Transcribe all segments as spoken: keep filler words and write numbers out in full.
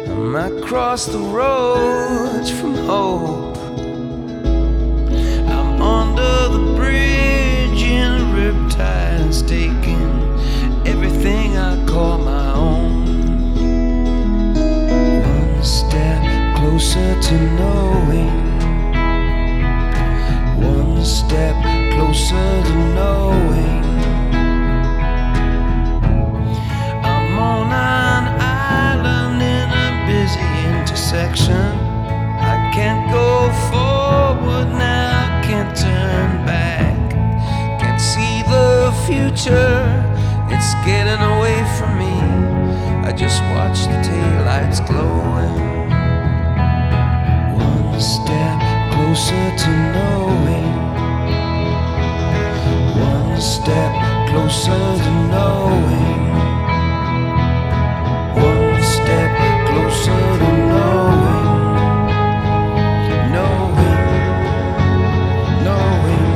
I'm across the roads from hope. I'm under the bridge in a riptide and staking everything I call my own. One step closer to knowing. One step closer to knowing. I'm on an island in a busy intersection. I can't go forward now, can't turn back. Can't see the future, it's getting away from me. I just watch the taillights glowing. One step closer to knowing. One step closer to knowing. One step closer to knowing. Knowing, knowing.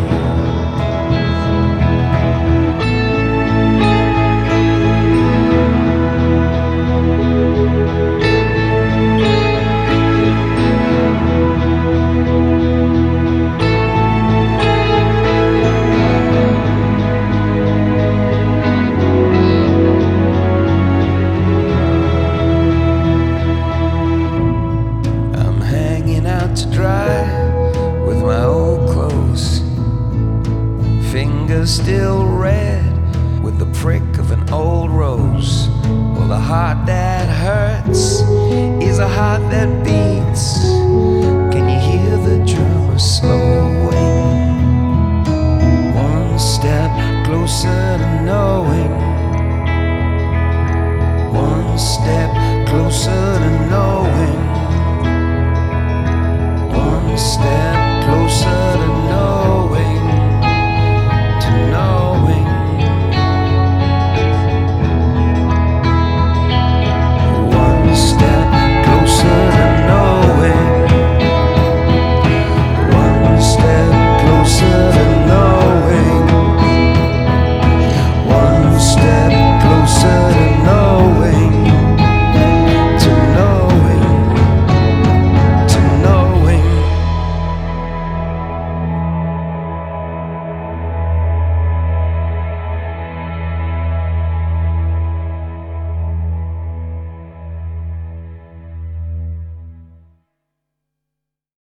To dry with my old clothes, fingers still red with the prick of an old rose. Well, the heart that hurts is a heart that beats.